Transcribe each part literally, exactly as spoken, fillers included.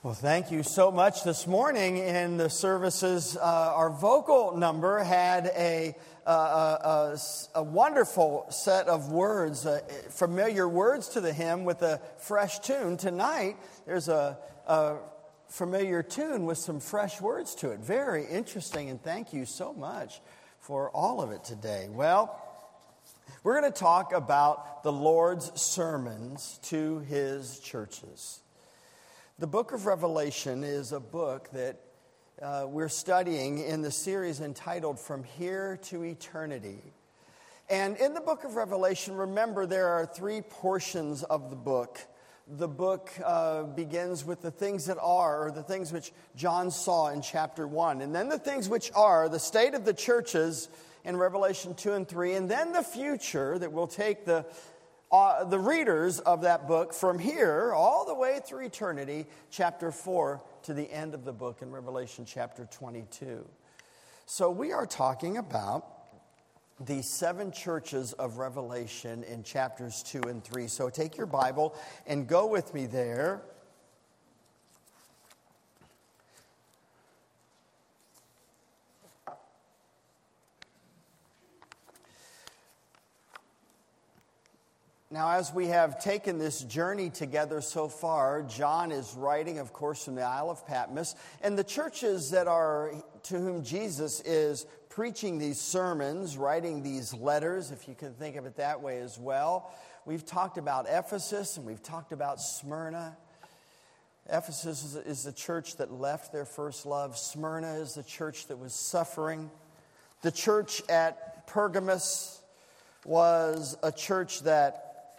Well, thank you so much. This morning in the services, uh, our vocal number had a, uh, a, a wonderful set of words, uh, familiar words to the hymn with a fresh tune. Tonight, there's a, a familiar tune with some fresh words to it. Very interesting, and thank you so much for all of it today. Well, we're going to talk about the Lord's sermons to his churches. The book of Revelation is a book that uh, we're studying in the series entitled From Here to Eternity. And in the book of Revelation, remember, there are three portions of the book. The book uh, begins with the things that are, or the things which John saw in chapter one. And then the things which are, the state of the churches in Revelation two and three. And then the future that will take the Uh, the readers of that book from here all the way through eternity, chapter four, to the end of the book in Revelation chapter twenty-two. So we are talking about the seven churches of Revelation in chapters two and three. So take your Bible and go with me there. Now, as we have taken this journey together so far, John is writing, of course, from the Isle of Patmos. And the churches that are to whom Jesus is preaching these sermons, writing these letters, if you can think of it that way as well. We've talked about Ephesus and we've talked about Smyrna. Ephesus is the church that left their first love. Smyrna is the church that was suffering. The church at Pergamos was a church that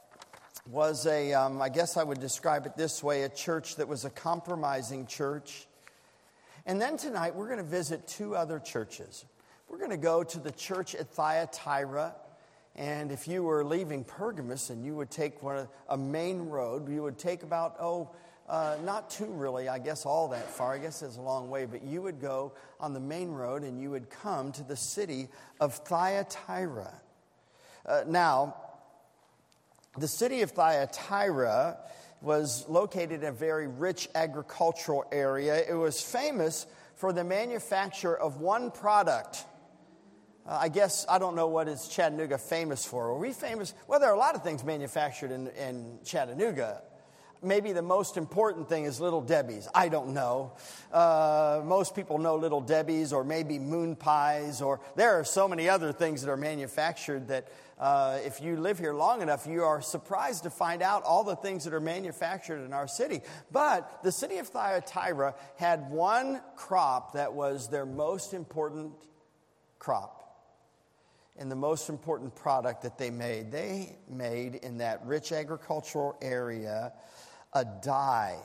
was a, um, I guess I would describe it this way, a church that was a compromising church. And then tonight we're going to visit two other churches. We're going to go to the church at Thyatira. And if you were leaving Pergamos and you would take one of, a main road, you would take about, oh, uh, not too really, I guess all that far. I guess it's a long way. But you would go on the main road and you would come to the city of Thyatira. Uh, now, the city of Thyatira was located in a very rich agricultural area. It was famous for the manufacture of one product. Uh, I guess, I don't know what is Chattanooga famous for. Are we famous? Well, there are a lot of things manufactured in, in Chattanooga. Maybe the most important thing is Little Debbie's. I don't know. Uh, most people know Little Debbie's or maybe moon pies, or there are so many other things that are manufactured that uh, if you live here long enough, you are surprised to find out all the things that are manufactured in our city. But the city of Thyatira had one crop that was their most important crop. And the most important product that they made. They made in that rich agricultural area a dye.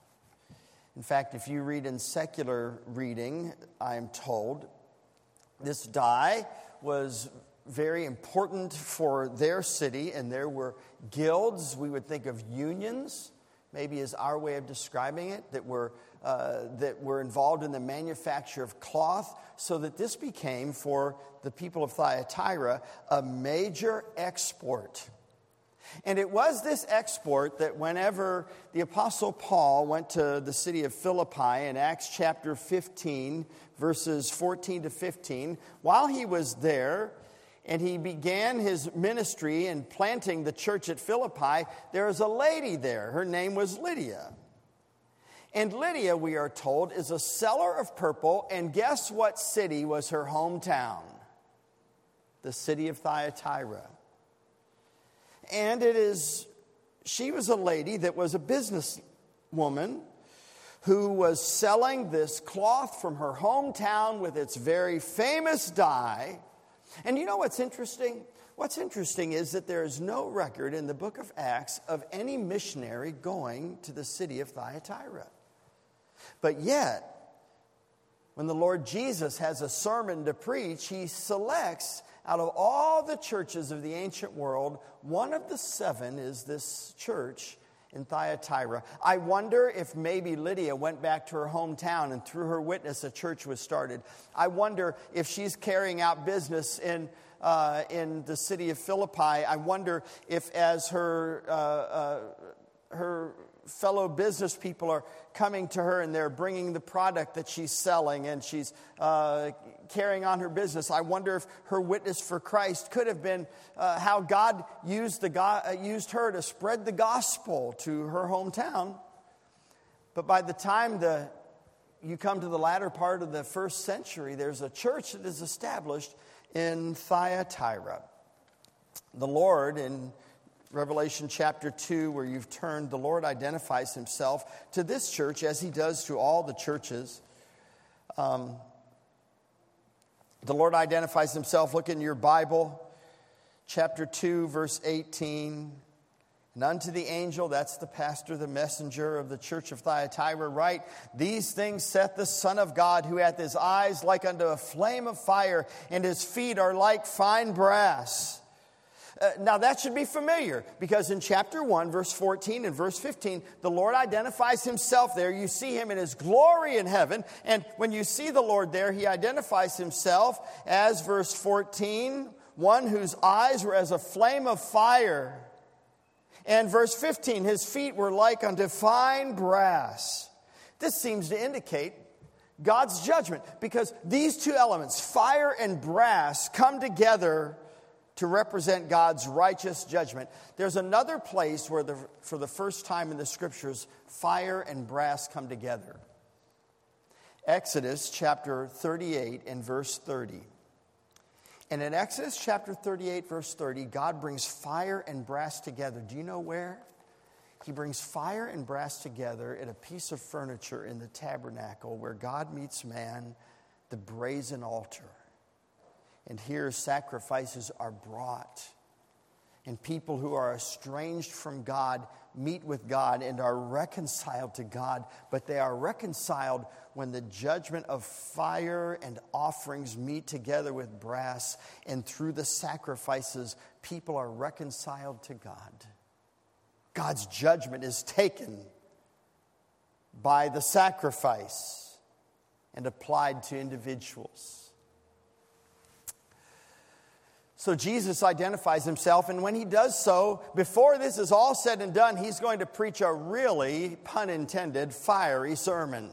In fact, if you read in secular reading, I am told, this dye was very important for their city, and there were guilds, we would think of unions, maybe is our way of describing it, that were uh, that were involved in the manufacture of cloth, so that this became, for the people of Thyatira, a major export. And it was this export that whenever the Apostle Paul went to the city of Philippi in Acts chapter fifteen, verses fourteen to fifteen, while he was there and he began his ministry in planting the church at Philippi, there was a lady there. Her name was Lydia. And Lydia, we are told, is a seller of purple, and guess what city was her hometown? The city of Thyatira. And it is, she was a lady that was a businesswoman who was selling this cloth from her hometown with its very famous dye. And you know what's interesting? What's interesting is that there is no record in the book of Acts of any missionary going to the city of Thyatira. But yet, when the Lord Jesus has a sermon to preach, he selects out of all the churches of the ancient world, one of the seven is this church in Thyatira. I wonder if maybe Lydia went back to her hometown and through her witness a church was started. I wonder if she's carrying out business in uh, in the city of Philippi. I wonder if as her uh, uh, her fellow business people are coming to her and they're bringing the product that she's selling and she's uh, carrying on her business. I wonder if her witness for Christ could have been uh, how God used, the go- uh, used her to spread the gospel to her hometown. But by the time the you come to the latter part of the first century, there's a church that is established in Thyatira. The Lord, in Revelation chapter two, where you've turned, the Lord identifies himself to this church as he does to all the churches. Um, the Lord identifies himself. Look in your Bible, chapter two, verse eighteen. And unto the angel, that's the pastor, the messenger of the church of Thyatira, write, these things saith the Son of God, who hath his eyes like unto a flame of fire, and his feet are like fine brass. Uh, now that should be familiar, because in chapter one, verse fourteen and verse fifteen, the Lord identifies himself there. You see him in his glory in heaven. And when you see the Lord there, he identifies himself as, verse fourteen, one whose eyes were as a flame of fire. And verse fifteen, his feet were like unto fine brass. This seems to indicate God's judgment, because these two elements, fire and brass, come together to represent God's righteous judgment. There's another place where, the, for the first time in the Scriptures, fire and brass come together. Exodus chapter thirty-eight and verse thirty. And in Exodus chapter thirty-eight, verse thirty, God brings fire and brass together. Do you know where? He brings fire and brass together at a piece of furniture in the tabernacle where God meets man, the brazen altar. And here sacrifices are brought. And people who are estranged from God meet with God and are reconciled to God. But they are reconciled when the judgment of fire and offerings meet together with brass. And through the sacrifices, people are reconciled to God. God's judgment is taken by the sacrifice and applied to individuals. So Jesus identifies himself, and when he does so, before this is all said and done, he's going to preach a really, pun intended, fiery sermon.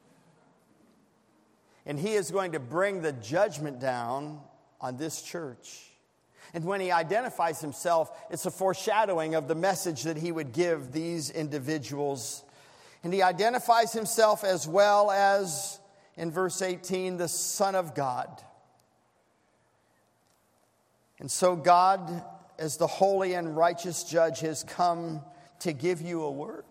And he is going to bring the judgment down on this church. And when he identifies himself, it's a foreshadowing of the message that he would give these individuals. And he identifies himself as well as, in verse eighteen, the Son of God. And so God, as the holy and righteous judge, has come to give you a word.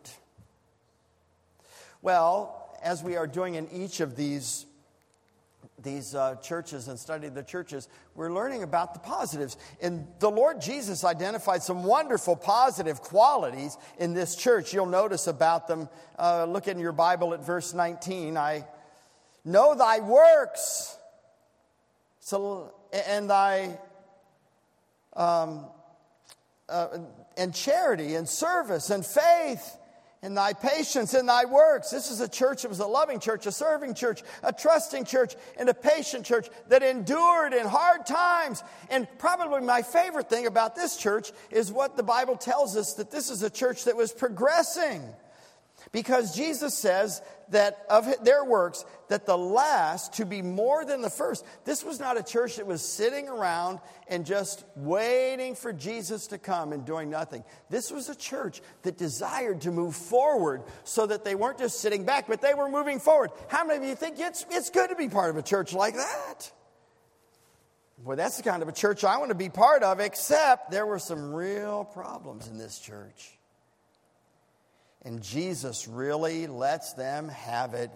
Well, as we are doing in each of these, these uh, churches and studying the churches, we're learning about the positives. And the Lord Jesus identified some wonderful positive qualities in this church. You'll notice about them. Uh, look in your Bible at verse nineteen. I know thy works, so and thy... Um, uh, and charity and service and faith and thy patience and thy works. This is a church that was a loving church, a serving church, a trusting church, and a patient church that endured in hard times. And probably my favorite thing about this church is what the Bible tells us, that this is a church that was progressing. Because Jesus says that of their works, that the last to be more than the first. This was not a church that was sitting around and just waiting for Jesus to come and doing nothing. This was a church that desired to move forward so that they weren't just sitting back, but they were moving forward. How many of you think it's, it's good to be part of a church like that? Well, that's the kind of a church I want to be part of, except there were some real problems in this church. And Jesus really lets them have it.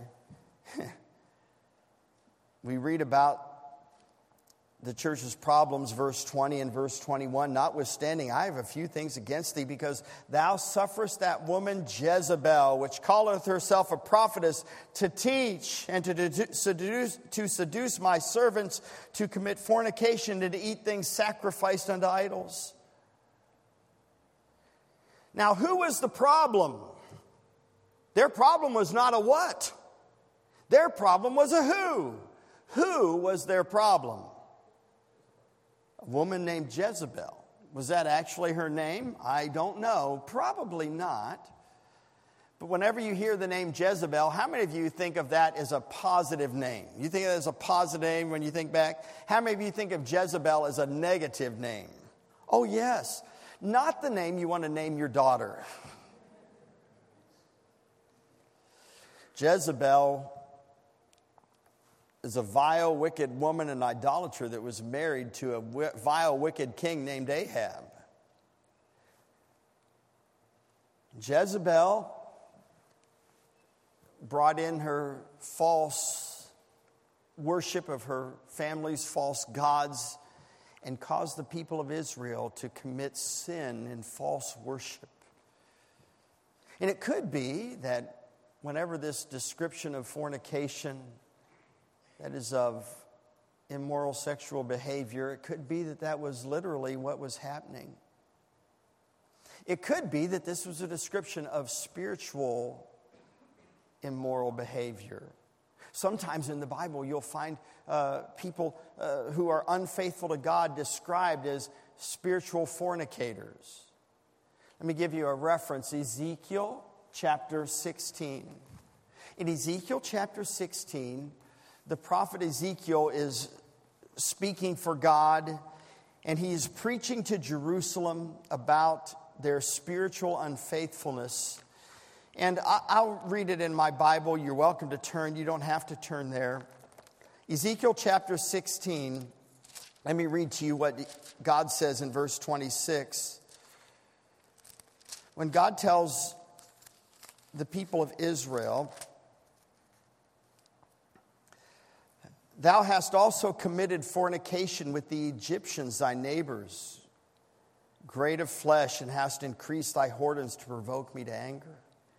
We read about the church's problems, verse twenty and verse twenty-one. Notwithstanding, I have a few things against thee, because thou sufferest that woman Jezebel, which calleth herself a prophetess, to teach and to seduce, to seduce my servants to commit fornication and to eat things sacrificed unto idols. Now, who was the problem? Their problem was not a what. Their problem was a who. Who was their problem? A woman named Jezebel. Was that actually her name? I don't know. Probably not. But whenever you hear the name Jezebel, how many of you think of that as a positive name? You think of it as a positive name when you think back? How many of you think of Jezebel as a negative name? Oh, yes. Not the name you want to name your daughter. Jezebel is a vile, wicked woman and idolater that was married to a vile, wicked king named Ahab. Jezebel brought in her false worship of her family's false gods and caused the people of Israel to commit sin in false worship. And it could be that whenever this description of fornication, that is of immoral sexual behavior, it could be that that was literally what was happening. It could be that this was a description of spiritual immoral behavior. Sometimes in the Bible you'll find uh, people uh, who are unfaithful to God described as spiritual fornicators. Let me give you a reference. Ezekiel chapter sixteen. In Ezekiel chapter sixteen, the prophet Ezekiel is speaking for God, and he is preaching to Jerusalem about their spiritual unfaithfulness. And I'll read it in my Bible. You're welcome to turn. You don't have to turn there. Ezekiel chapter sixteen. Let me read to you what God says in verse twenty-six. When God tells the people of Israel, "Thou hast also committed fornication with the Egyptians, thy neighbors, great of flesh, and hast increased thy whoredoms to provoke me to anger."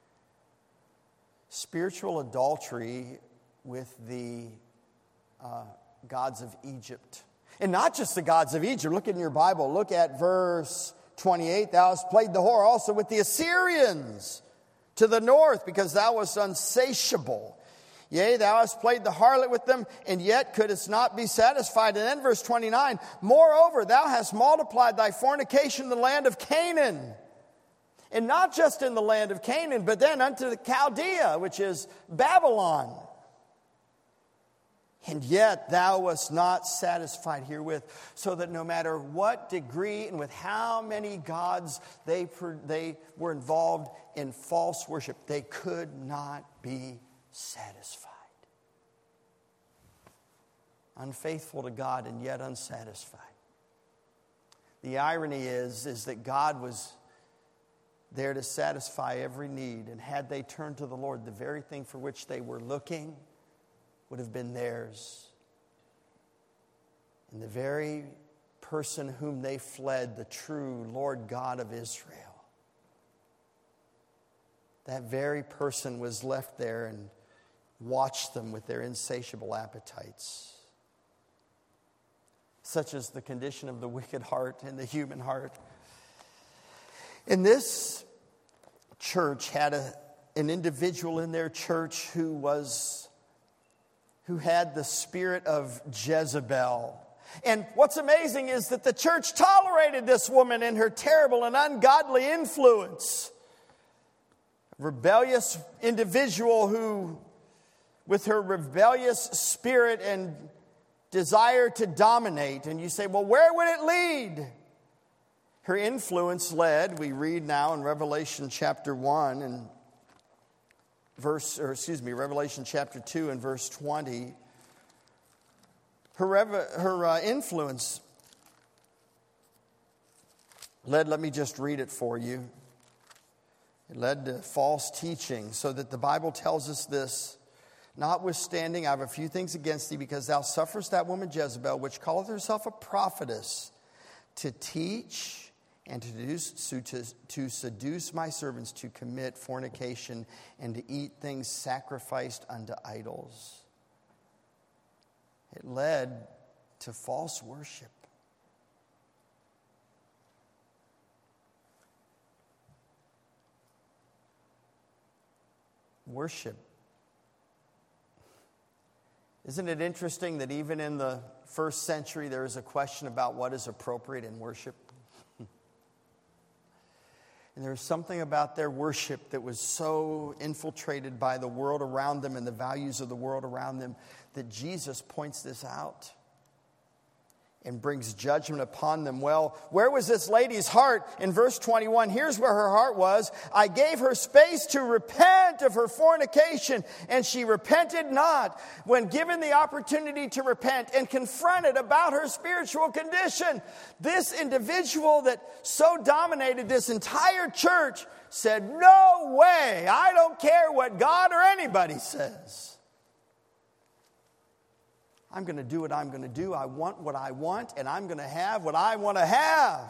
Spiritual adultery with the uh, gods of Egypt. And not just the gods of Egypt. Look in your Bible. Look at verse twenty-eight. "Thou hast played the whore also with the Assyrians to the north, because thou wast unsatiable. Yea, thou hast played the harlot with them, and yet couldst not be satisfied." And then verse twenty-nine. "Moreover, thou hast multiplied thy fornication in the land of Canaan." And not just in the land of Canaan, but then unto the Chaldea, which is Babylon. "And yet thou wast not satisfied herewith," so that no matter what degree and with how many gods they, they were involved in false worship, they could not be satisfied. Unfaithful to God and yet unsatisfied. The irony is, is that God was there to satisfy every need. And had they turned to the Lord, the very thing for which they were looking would have been theirs. And the very person whom they fled, the true Lord God of Israel, that very person was left there and watched them with their insatiable appetites. Such is the condition of the wicked heart and the human heart. And this church had a, an individual in their church who was, who had the spirit of Jezebel. And what's amazing is that the church tolerated this woman and her terrible and ungodly influence. A rebellious individual who, with her rebellious spirit and desire to dominate. And you say, well, where would it lead? Her influence led, we read now in Revelation chapter one and verse, or excuse me, Revelation chapter two and verse twenty. Her, rev- her uh, influence led, let me just read it for you. It led to false teaching, so that the Bible tells us this: "Notwithstanding, I have a few things against thee, because thou sufferest that woman Jezebel, which calleth herself a prophetess, to teach and to seduce, to, to seduce my servants to commit fornication and to eat things sacrificed unto idols." It led to false worship. Worship. Isn't it interesting that even in the first century there is a question about what is appropriate in worship? And there was something about their worship that was so infiltrated by the world around them and the values of the world around them that Jesus points this out and brings judgment upon them. Well, where was this lady's heart? In verse twenty-one, here's where her heart was. I gave her space to repent of her fornication, and she repented not. When given the opportunity to repent and confronted about her spiritual condition, this individual that so dominated this entire church said, no way, I don't care what God or anybody says. I'm going to do what I'm going to do. I want what I want, and I'm going to have what I want to have.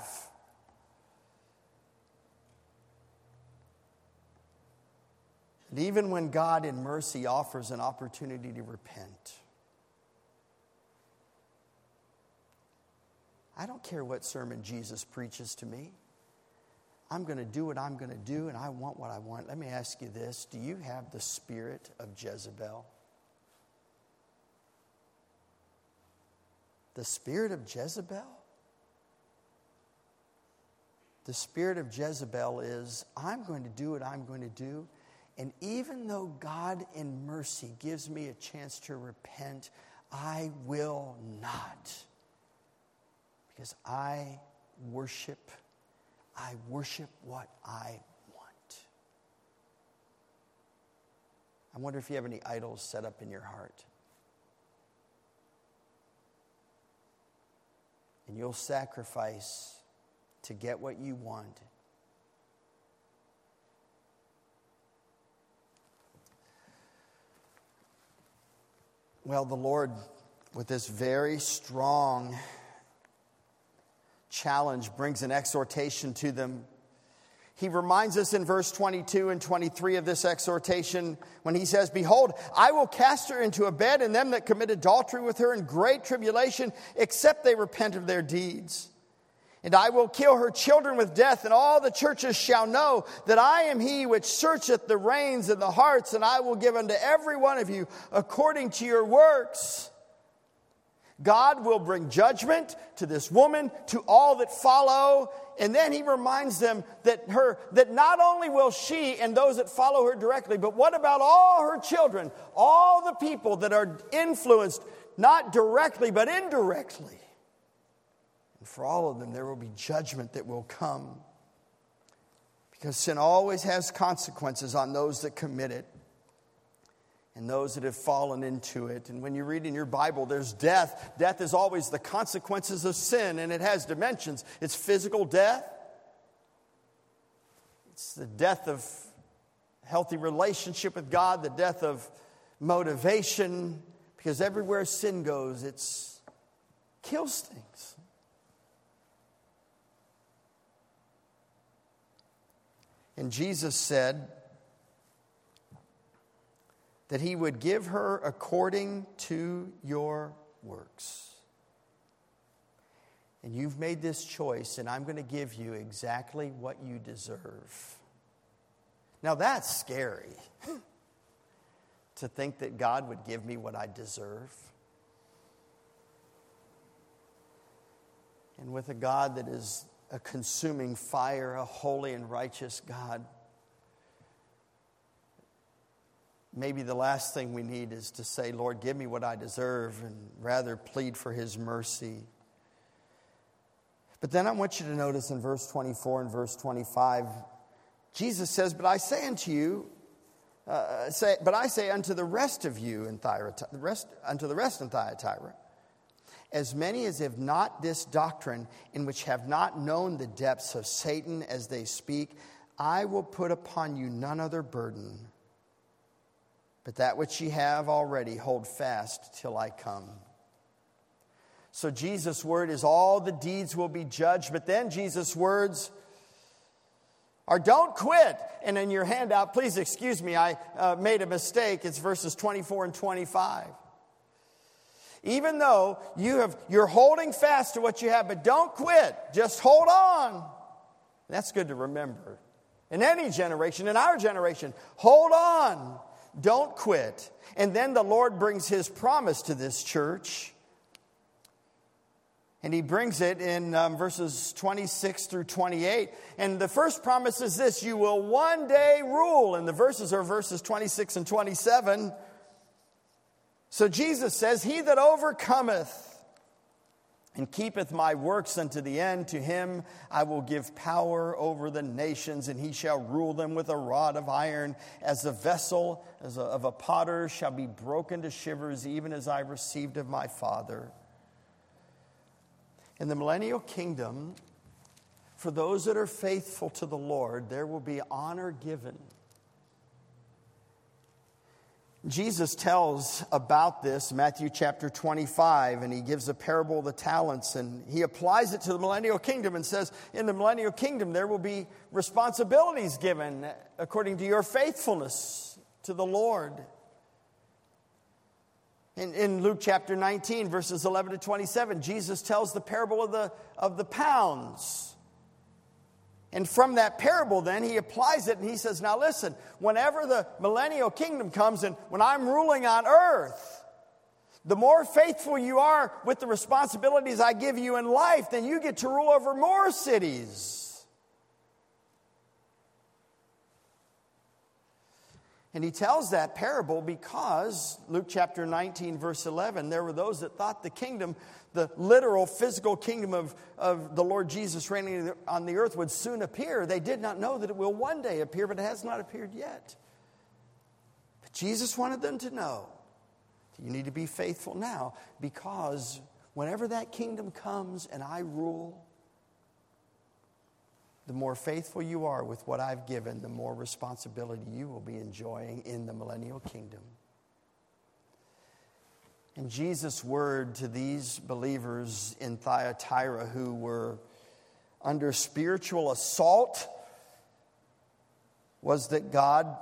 And even when God in mercy offers an opportunity to repent, I don't care what sermon Jesus preaches to me. I'm going to do what I'm going to do, and I want what I want. Let me ask you this. Do you have the spirit of Jezebel? The spirit of Jezebel? The spirit of Jezebel is, I'm going to do what I'm going to do. And even though God in mercy gives me a chance to repent, I will not. Because I worship, I worship what I want. I wonder if you have any idols set up in your heart. And you'll sacrifice to get what you want. Well, the Lord, with this very strong challenge, brings an exhortation to them. He reminds us in verse twenty-two and twenty-three of this exhortation when he says, behold, I will cast her into a bed, and them that commit adultery with her in great tribulation, except they repent of their deeds. And I will kill her children with death, and all the churches shall know that I am he which searcheth the reins and the hearts, and I will give unto every one of you according to your works. God will bring judgment to this woman, to all that follow. And then he reminds them that her, that not only will she and those that follow her directly, but what about all her children, all the people that are influenced, not directly, but indirectly. And for all of them, there will be judgment that will come. Because sin always has consequences on those that commit it. And those that have fallen into it. And when you read in your Bible, there's death. Death is always the consequences of sin, and it has dimensions. It's physical death. It's the death of healthy relationship with God, the death of motivation. Because everywhere sin goes, it kills things. And Jesus said that he would give her according to your works. And you've made this choice, and I'm going to give you exactly what you deserve. Now that's scary, to think that God would give me what I deserve. And with a God that is a consuming fire, a holy and righteous God, maybe the last thing we need is to say, Lord, give me what I deserve, and rather plead for his mercy. But then I want you to notice in verse twenty-four and verse twenty-five, Jesus says, but I say unto you, uh, say, but I say unto the rest of you in Thyatira, the rest, unto the rest in Thyatira, as many as have not this doctrine, in which have not known the depths of Satan as they speak, I will put upon you none other burden, but that which ye have already, hold fast till I come. So Jesus' word is all the deeds will be judged. But then Jesus' words are don't quit. And in your handout, please excuse me, I uh, made a mistake. It's verses twenty-four and twenty-five. Even though you have, you're holding fast to what you have, but don't quit. Just hold on. That's good to remember. In any generation, in our generation, hold on. Don't quit. And then the Lord brings his promise to this church. And he brings it in um, verses twenty-six through twenty-eight. And the first promise is this: you will one day rule. And the verses are verses twenty-six and twenty-seven. So Jesus says, he that overcometh and keepeth my works unto the end, to him I will give power over the nations, and he shall rule them with a rod of iron, as the vessel as a, of a potter shall be broken to shivers, even as I received of my Father. In the millennial kingdom, for those that are faithful to the Lord, there will be honor given. Jesus tells about this, Matthew chapter twenty-five, and he gives a parable of the talents, and he applies it to the millennial kingdom and says, in the millennial kingdom, there will be responsibilities given according to your faithfulness to the Lord. In, in Luke chapter nineteen, verses eleven to twenty-seven, Jesus tells the parable of the, of the pounds. And from that parable, then, he applies it and he says, now listen, whenever the millennial kingdom comes and when I'm ruling on earth, the more faithful you are with the responsibilities I give you in life, then you get to rule over more cities. And he tells that parable because, Luke chapter nineteen, verse eleven, there were those that thought the kingdom, the literal physical kingdom of, of the Lord Jesus reigning on the earth would soon appear. They did not know that it will one day appear, but it has not appeared yet. But Jesus wanted them to know that you need to be faithful now, because whenever that kingdom comes and I rule, the more faithful you are with what I've given, the more responsibility you will be enjoying in the millennial kingdom. And Jesus' word to these believers in Thyatira who were under spiritual assault was that God,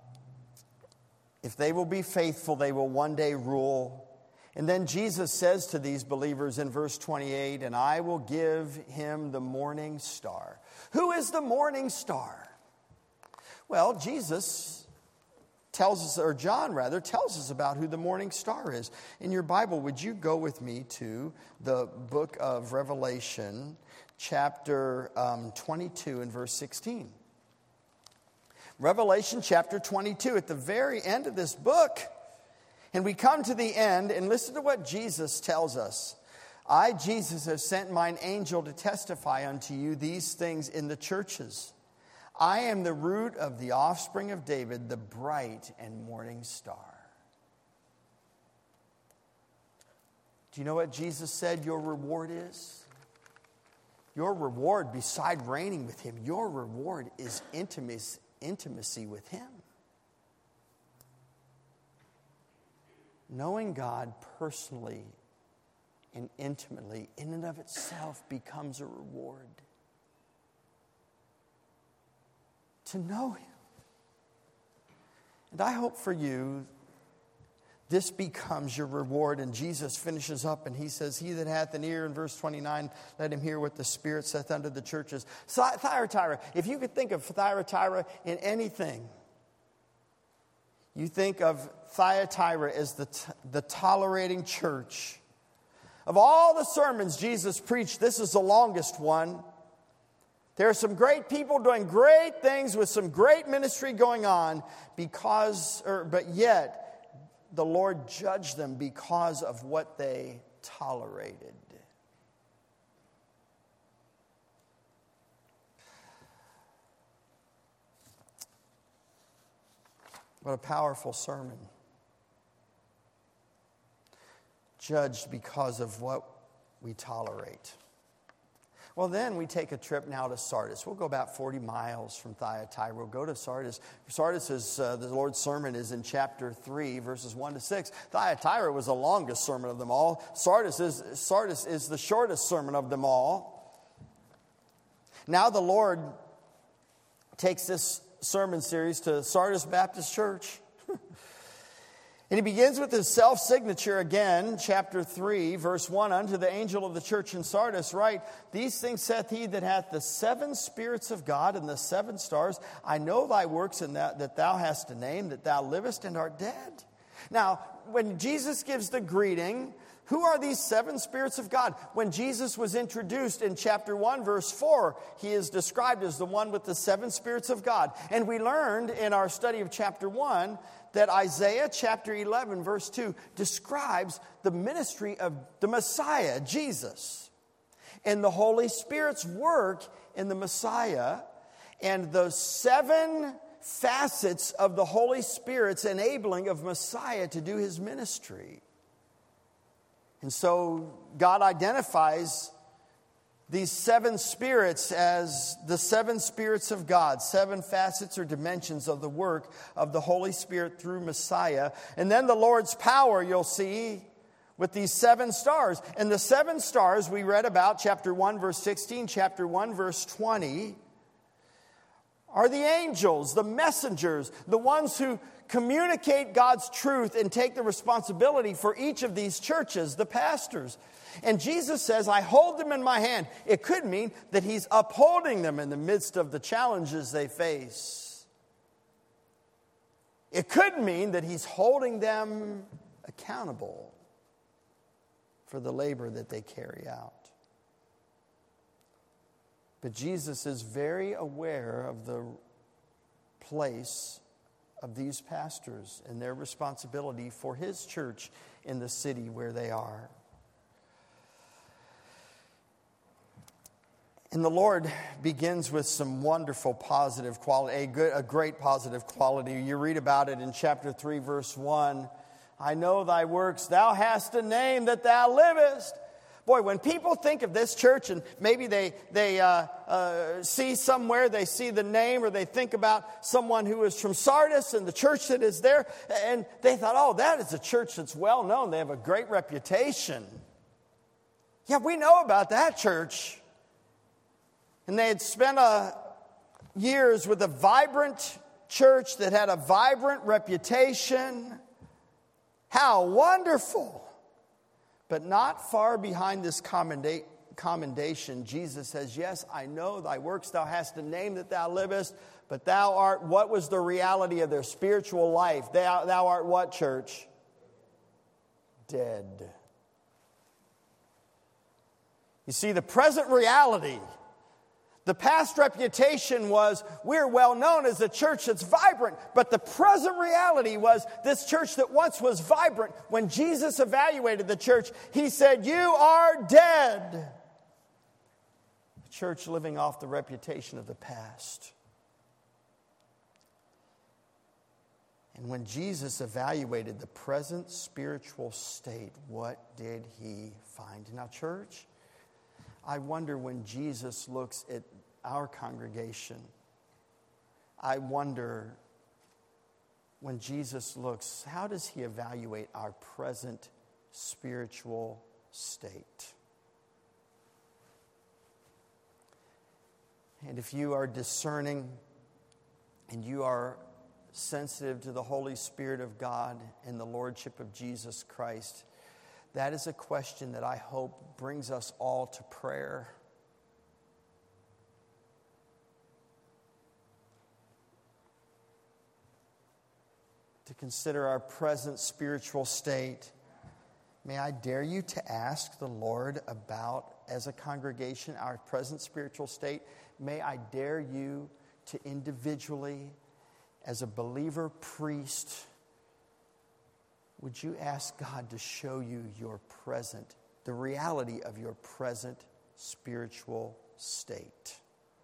if they will be faithful, they will one day rule. And then Jesus says to these believers in verse twenty-eight, and I will give him the morning star. Who is the morning star? Well, Jesus tells us, or John rather, tells us about who the morning star is. In your Bible, would you go with me to the book of Revelation, chapter um, twenty-two and verse sixteen. Revelation chapter twenty-two, at the very end of this book. And we come to the end, and listen to what Jesus tells us. I, Jesus, have sent mine angel to testify unto you these things in the churches. I am the root of the offspring of David, the bright and morning star. Do you know what Jesus said your reward is? Your reward, beside reigning with him, your reward is intimacy, intimacy with him. Knowing God personally and intimately, in and of itself, becomes a reward. To know him. And I hope for you, this becomes your reward. And Jesus finishes up and he says, he that hath an ear, in verse twenty-nine, let him hear what the Spirit saith unto the churches. Thyatira, if you could think of Thyatira in anything, you think of Thyatira as the, t- the tolerating church. Of all the sermons Jesus preached, this is the longest one. There are some great people doing great things with some great ministry going on, because, or, but yet the Lord judged them because of what they tolerated. What a powerful sermon. Judged because of what we tolerate. Well, then we take a trip now to Sardis. We'll go about forty miles from Thyatira. We'll go to Sardis. Sardis is, uh, the Lord's sermon is in chapter three, verses one to six. Thyatira was the longest sermon of them all. Sardis is, Sardis is the shortest sermon of them all. Now the Lord takes this sermon series to Sardis Baptist Church. And he begins with his self-signature again, chapter three, verse one. Unto the angel of the church in Sardis write, these things saith he that hath the seven spirits of God and the seven stars. I know thy works, and that, that thou hast a name, that thou livest and art dead. Now, when Jesus gives the greeting, Who are these seven spirits of God? When Jesus was introduced in chapter one, verse four, he is described as the one with the seven spirits of God. And we learned in our study of chapter one that Isaiah chapter eleven, verse two, describes the ministry of the Messiah, Jesus, and the Holy Spirit's work in the Messiah, and the seven facets of the Holy Spirit's enabling of Messiah to do his ministry. And so God identifies these seven spirits as the seven spirits of God, seven facets or dimensions of the work of the Holy Spirit through Messiah. And then the Lord's power, you'll see, with these seven stars. And the seven stars we read about, chapter one, verse sixteen, chapter one, verse twenty, are the angels, the messengers, the ones who communicate God's truth and take the responsibility for each of these churches, the pastors. And Jesus says, I hold them in my hand. It could mean that he's upholding them in the midst of the challenges they face. It could mean that he's holding them accountable for the labor that they carry out. But Jesus is very aware of the place of these pastors and their responsibility for his church in the city where they are. And the Lord begins with some wonderful positive quality, a, good, a great positive quality. You read about it in chapter three, verse one. I know thy works, thou hast a name that thou livest. Boy, when people think of this church and maybe they, they uh, uh, see somewhere, they see the name, or they think about someone who is from Sardis and the church that is there, and they thought, oh, that is a church that's well known. They have a great reputation. Yeah, we know about that church. And they had spent a, years with a vibrant church that had a vibrant reputation. How wonderful! But not far behind this commenda- commendation, Jesus says, yes, I know thy works, thou hast a name that thou livest, but thou art, what was the reality of their spiritual life? Thou, thou art what, church? Dead. You see, the present reality, the past reputation was, we're well known as a church that's vibrant. But the present reality was this church that once was vibrant. When Jesus evaluated the church, he said, you are dead. The church living off the reputation of the past. And when Jesus evaluated the present spiritual state, what did he find? Now, church, I wonder when Jesus looks at our congregation, I wonder when Jesus looks, how does he evaluate our present spiritual state? And if you are discerning and you are sensitive to the Holy Spirit of God and the Lordship of Jesus Christ, that is a question that I hope brings us all to prayer. To consider our present spiritual state. May I dare you to ask the Lord about, as a congregation, our present spiritual state. May I dare you to individually, as a believer priest, would you ask God to show you your present, the reality of your present spiritual state?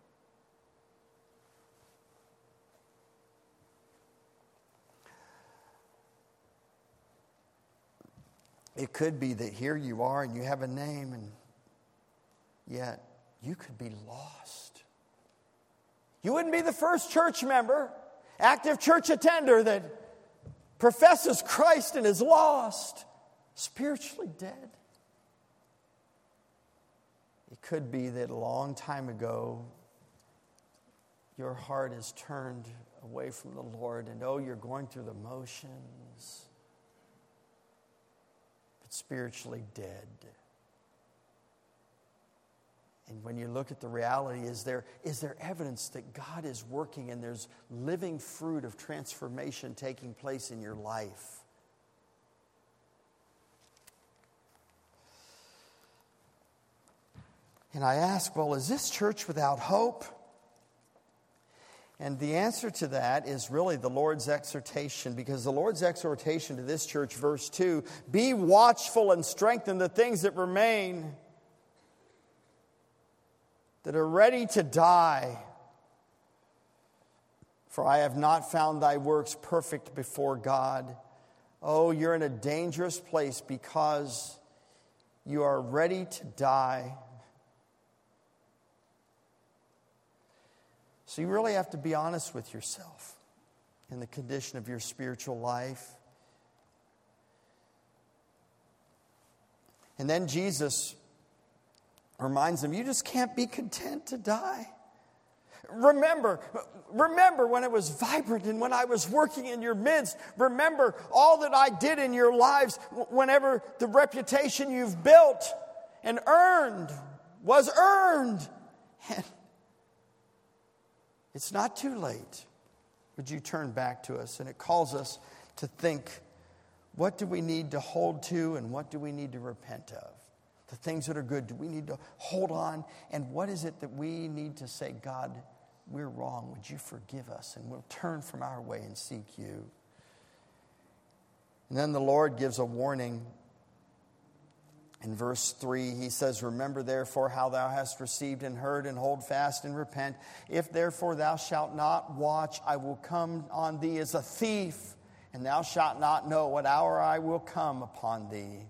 It could be that here you are and you have a name, and yet you could be lost. You wouldn't be the first church member, active church attender that professes Christ and is lost, spiritually dead. It could be that a long time ago, your heart is turned away from the Lord, and oh, you're going through the motions, but spiritually dead. And when you look at the reality, is there, is there evidence that God is working and there's living fruit of transformation taking place in your life? And I ask, well, is this church without hope? And the answer to that is really the Lord's exhortation, because the Lord's exhortation to this church, verse two, be watchful and strengthen the things that remain, that are ready to die. For I have not found thy works perfect before God. Oh, you're in a dangerous place because you are ready to die. So you really have to be honest with yourself in the condition of your spiritual life. And then Jesus reminds them, you just can't be content to die. Remember, remember when it was vibrant and when I was working in your midst. Remember all that I did in your lives whenever the reputation you've built and earned was earned. And it's not too late. Would you turn back to us? And it calls us to think, what do we need to hold to and what do we need to repent of? The things that are good, do we need to hold on? And what is it that we need to say, God, we're wrong. Would you forgive us? And we'll turn from our way and seek you. And then the Lord gives a warning. In verse three, he says, remember therefore how thou hast received and heard, and hold fast and repent. If therefore thou shalt not watch, I will come on thee as a thief, and thou shalt not know what hour I will come upon thee.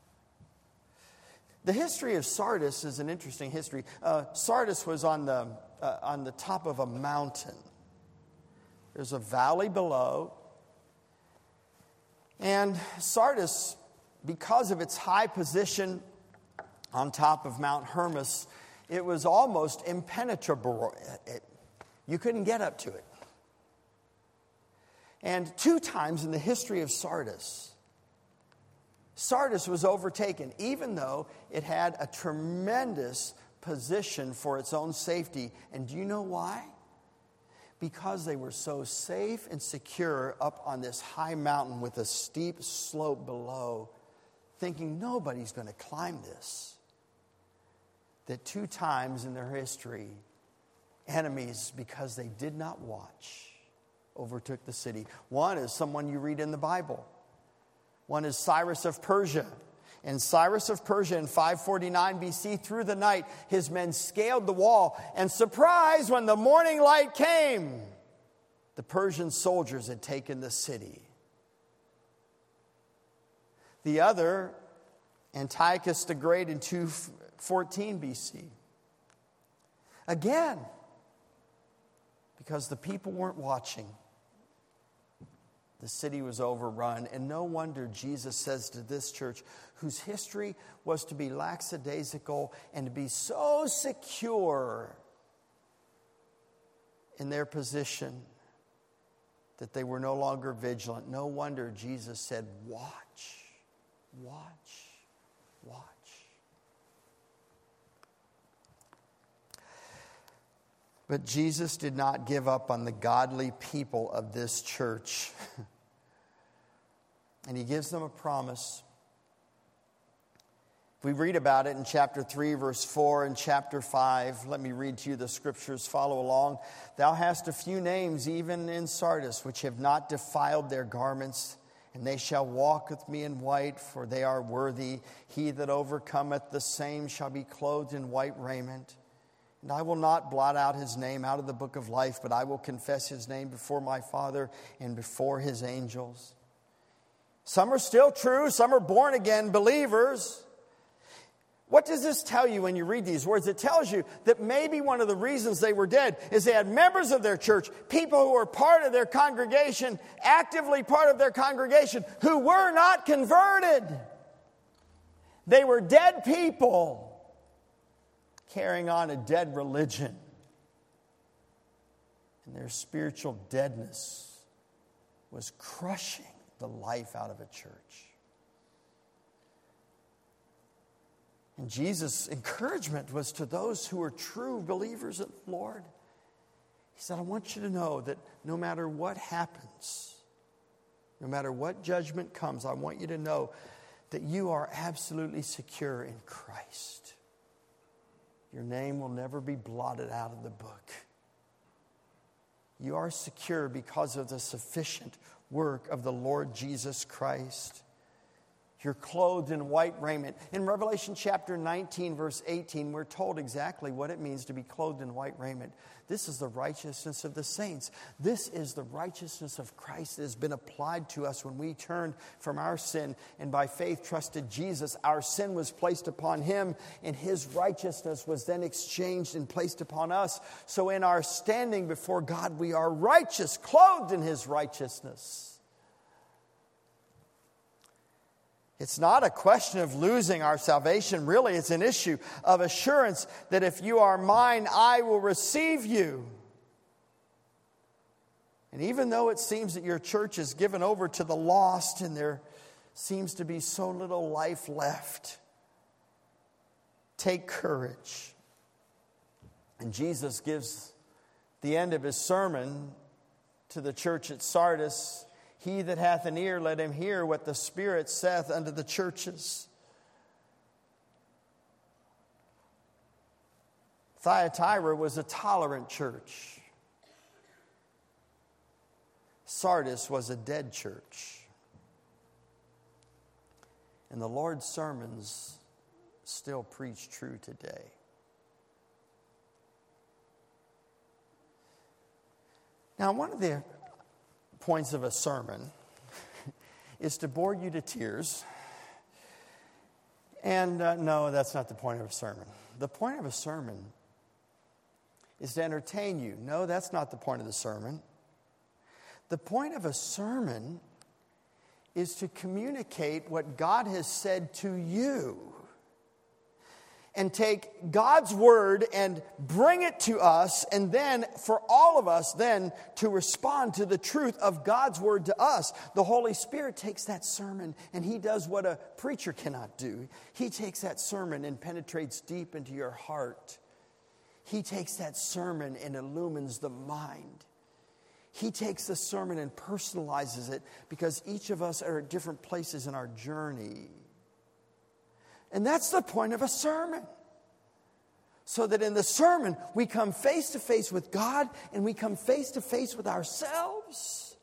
The history of Sardis is an interesting history. Uh, Sardis was on the, uh, on the top of a mountain. There's a valley below. And Sardis, because of its high position on top of Mount Hermos, it was almost impenetrable. It, you couldn't get up to it. And two times in the history of Sardis, Sardis was overtaken, even though it had a tremendous position for its own safety. And do you know why? Because they were so safe and secure up on this high mountain with a steep slope below, thinking nobody's going to climb this, that two times in their history, enemies, because they did not watch, overtook the city. One is someone you read in the Bible. One is Cyrus of Persia. And Cyrus of Persia in five forty-nine B C, through the night, his men scaled the wall. And surprise, when the morning light came, the Persian soldiers had taken the city. The other, Antiochus the Great in two fourteen B C. Again, because the people weren't watching, the city was overrun. And no wonder Jesus says to this church, whose history was to be lackadaisical and to be so secure in their position that they were no longer vigilant. No wonder Jesus said, watch, watch, watch. But Jesus did not give up on the godly people of this church. And he gives them a promise. We read about it in chapter three, verse four, and chapter five. Let me read to you the scriptures. Follow along. Thou hast a few names, even in Sardis, which have not defiled their garments, and they shall walk with me in white, for they are worthy. He that overcometh, the same shall be clothed in white raiment. And I will not blot out his name out of the book of life, but I will confess his name before my Father and before his angels. Some are still true. Some are born again believers. What does this tell you when you read these words? It tells you that maybe one of the reasons they were dead is they had members of their church, people who were part of their congregation, actively part of their congregation, who were not converted. They were dead people carrying on a dead religion. And their spiritual deadness was crushing the life out of a church. And Jesus' encouragement was to those who are true believers in the Lord. He said, I want you to know that no matter what happens, no matter what judgment comes, I want you to know that you are absolutely secure in Christ. Your name will never be blotted out of the book. You are secure because of the sufficient work of the Lord Jesus Christ. You're clothed in white raiment. In Revelation chapter nineteen, verse eighteen, we're told exactly what it means to be clothed in white raiment. This is the righteousness of the saints. This is the righteousness of Christ that has been applied to us when we turned from our sin and by faith trusted Jesus. Our sin was placed upon him, and his righteousness was then exchanged and placed upon us. So in our standing before God, we are righteous, clothed in his righteousness. It's not a question of losing our salvation. Really, it's an issue of assurance that if you are mine, I will receive you. And even though it seems that your church is given over to the lost and there seems to be so little life left, take courage. And Jesus gives the end of his sermon to the church at Sardis. He that hath an ear, let him hear what the Spirit saith unto the churches. Thyatira was a tolerant church. Sardis was a dead church. And the Lord's sermons still preach true today. Now, one of the points of a sermon is to bore you to tears. And uh, no, that's not the point of a sermon. The point of a sermon is to entertain you. No, that's not the point of the sermon. The point of a sermon is to communicate what God has said to you. And take God's word and bring it to us, and then for all of us then to respond to the truth of God's word to us. The Holy Spirit takes that sermon and he does what a preacher cannot do. He takes that sermon and penetrates deep into your heart. He takes that sermon and illumines the mind. He takes the sermon and personalizes it, because each of us are at different places in our journey. And that's the point of a sermon. So that in the sermon, we come face to face with God and we come face to face with ourselves.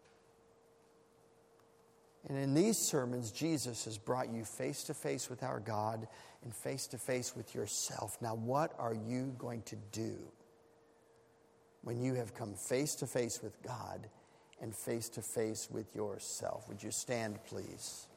And in these sermons, Jesus has brought you face to face with our God and face to face with yourself. Now, what are you going to do when you have come face to face with God and face to face with yourself? Would you stand, please?